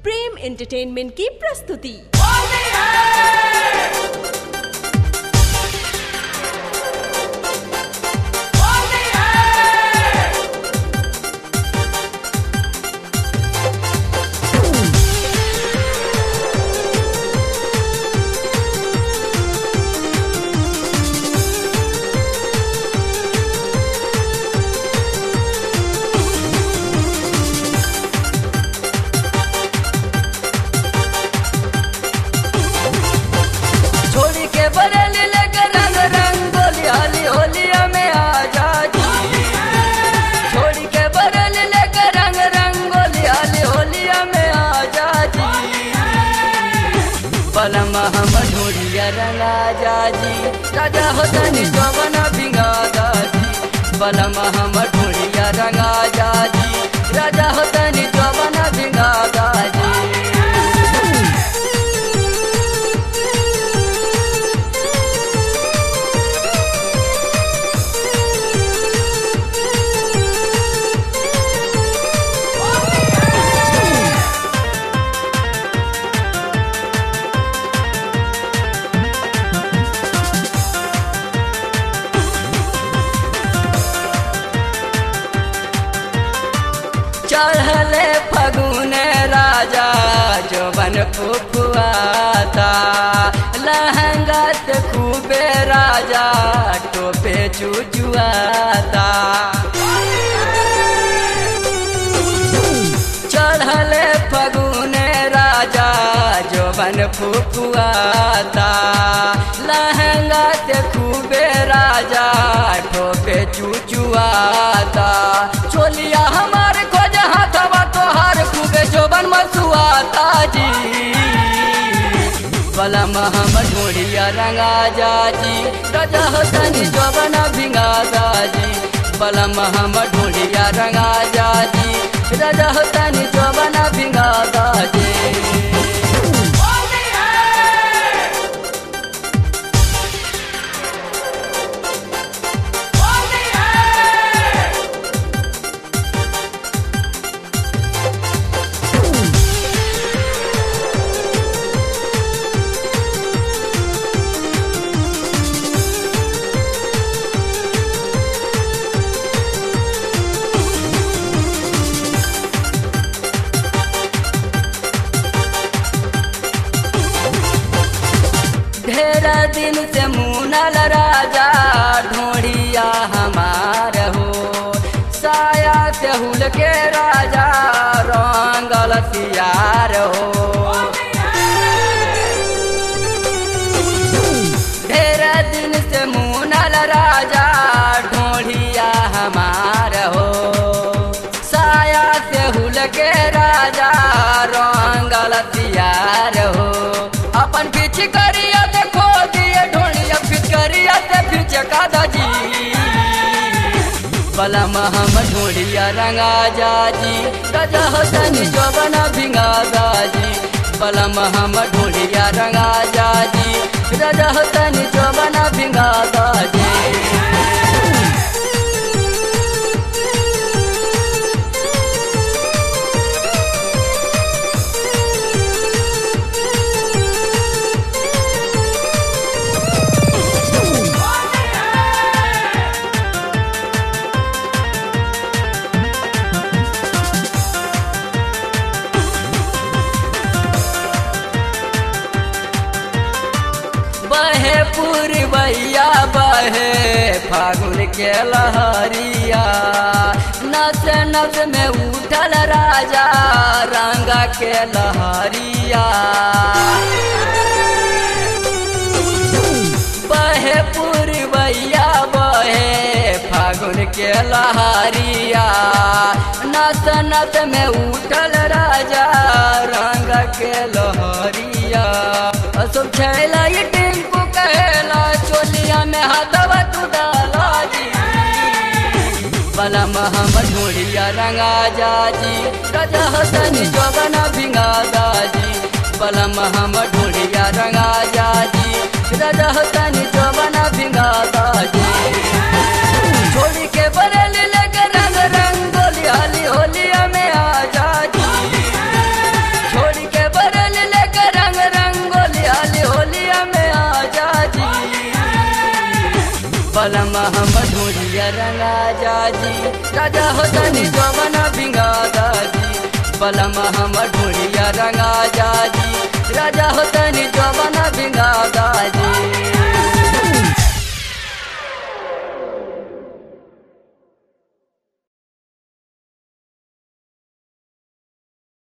प्रेम entertainment की प्रस्तुति। बलमा हम ढूंढिया रंगा जाजी राजा होतनी जवन भिंगा दाजी। बलमा हम ढूंढिया रंगा जाजी राजा होतनी जवन भिंगा दाजी। चढ़ले फगुन राजा जवन फुफुआता लहंगा से खूबे राजा टोपे चुचुआता। चढ़ले फगुन राजा जवन फुफुआता लहंगा से खूबे राजा टोपे चुचुआता। चोलिया हमारे हाथवा तोहार खूबे जोबन मसुआता जी। बलमा हम ढूंढिया रंगा जाजी राजा होतनी जोबन भिंगा दाजी। बलमा हम ढूंढिया रंगा जाजी राजा होतनी जोबन भिंगा दाजी। ढेरा दिन से मुनल राजा ढूंढिया हमार हो साया से हुल के राजा रंगल सियार हो। ढेरा दिन से मुनल राजा ढूंढिया हमार हो साया से हुल के राजा रंगल सियार हो। अपन पीछे करिया देखो दिए ढोलिया फिर करिया से पीछे कादा जी। बलमा हम ढूंढिया रंगा जाजी राजा होतनी जोबन भिंगा दाजी। बलमा हम ढूंढिया रंगा जाजी राजा होतनी जोबन भिंगा दाजी। बहे पूर्वैया बहे फागुन के लहरिया नस नस में उठल राजा रंग के लहरिया। बहे पूर्वैया बहे फागुन के लहरिया नस नस में उठल राजा रंग के लहरिया। सब छैला ये टेम्पू कहला चोलिया में हाथवा तू डाला जी। बलमा हम ढूंढिया रंगा जाजी राजा होतनी जोबन भिंगा दाजी। बलमा हम ढूंढिया रंगा जाजी राजा होतनी जोबन भिंगा दाजी। छोड़ी के बरेली लगे रंग रंगोली हाली होलिया में आ जाजी। छोड़ी बलमा हम ढूंढिया रंगा जाजी राजा हो तनी जवन भिंगा दाजी बलमा हम ढूंढिया रंगा जाजी राजा हो तनी जवन भिंगा दाजी